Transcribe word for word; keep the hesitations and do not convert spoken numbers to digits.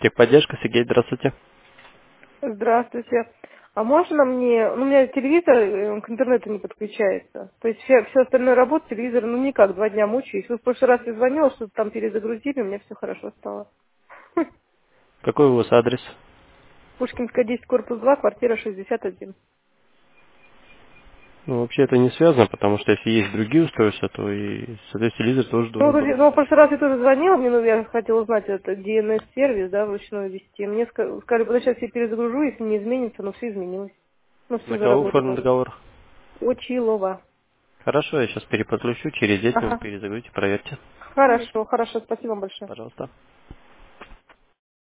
Техподдержка, Сергей, здравствуйте. Здравствуйте. А можно мне, ну, у меня телевизор э, к интернету не подключается. То есть все, все остальное работает, телевизор, ну никак, два дня мучаюсь. Вы в прошлый раз я звонила, что там перезагрузили, у меня все хорошо стало. Какой у вас адрес? Пушкинская десять, корпус два, квартира шестьдесят один. Ну, вообще это не связано, потому что если есть другие устройства, то и, соответственно, телевизор тоже Ну, должен вроде- ну, в работать. прошлый раз я тоже звонила, мне, ну, я хотела узнать, это ди эн эс-сервис, да, вручную вести. Мне ска- сказали, вот сейчас я перезагружу, если не изменится, но все изменилось. Ну, На все кого оформлен заработало. договор? Очилова. Хорошо, я сейчас переподключу, через десять минут Ага. перезагрузите, проверьте. Хорошо, хорошо, спасибо вам большое. Пожалуйста.